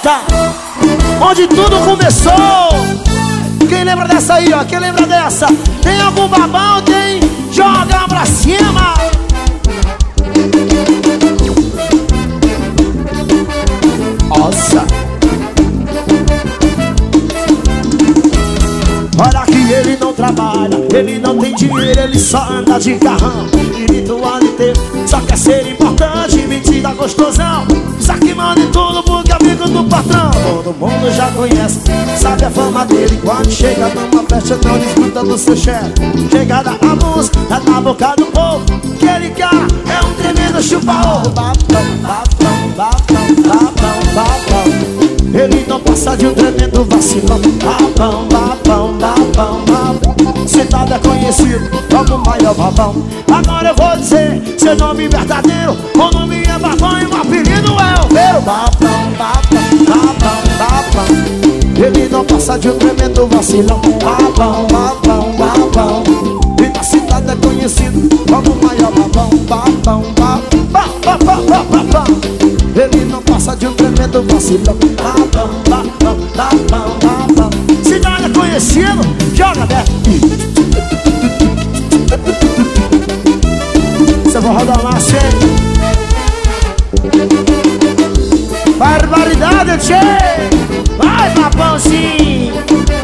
festa onde tudo começou. Quem lembra dessa aí, ó? Quem lembra dessa? Tem algum babão? Tem? Joga pra cima. Nossa. Olha que ele não trabalha, ele não tem dinheiro, ele só anda de carrão. Grita o ano inteiro, só quer ser importante, mentira gostosão. Só que manda em tudo porque é amigo do patrão. Todo mundo já conhece, sabe a fama dele. Quando chega numa festa não desgruda do seu chefe. Chegada a música, tá na boca do povo. Aquele cara é um tremendo chupa-ovo. Babão, babão, babão, babão, babão. Ele não passa de um tremendo vacilão. Babão, babão, babão, babão. Cidade é conhecido como o maior babão. Agora eu vou dizer seu nome verdadeiro. O nome é babão e o apelido é Oveiro. Babão, babão, babão, babão. Ele não passa de um tremendo vacilão. Babão, babão, babão. E na cidade é conhecido como o maior babão. Babão, babão, babão, babão. Ele não passa de um tremendo vacilão. Babão, babão, babão, babão. Cidade é conhecido, joga aberto. Você vai rodar lá, cheio. Barbaridade, cheio. Vai, babãozinho.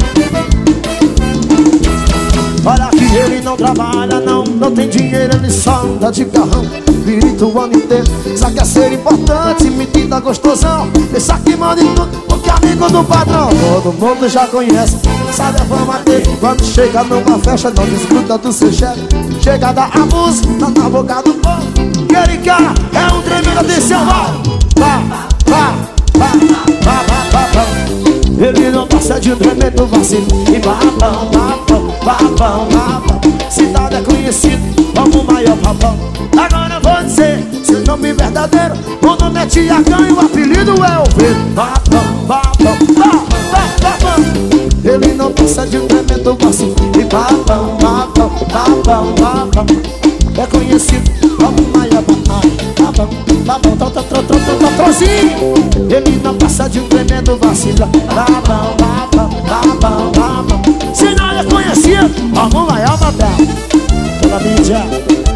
Olha que ele não trabalha, não tem dinheiro, ele só anda de carrão. Virita o ano inteiro, só quer ser importante, metida gostosão. Deixa que manda em tudo, porque é amigo do patrão. Todo mundo já conhece, sabe a fama dele. Quando chega numa festa, não desgruda do seu chefe. Chegada a música, tá na boca do povo. Aquele cara é um tremendo atenção. Vá, vá, vá, vá, vá, vá. Ele não passa de um tremendo vacilo. E babão, babão, babão, babão. Cidade é conhecido como o maior babão. Agora eu vou dizer seu nome verdadeiro. O nome é Tiagão e o apelido é Oveiro. Babão, babão, babão, babão. Ele não passa de um tremendo vacilo. E babão, babão, babão, babão. É conhecido como o maior babão. Babão, babão, trozinho. Ele não passa de um tremendo vacilo. Babão, babão, babão, babão. Se não é conhecido como o maior babão. Pela mídia.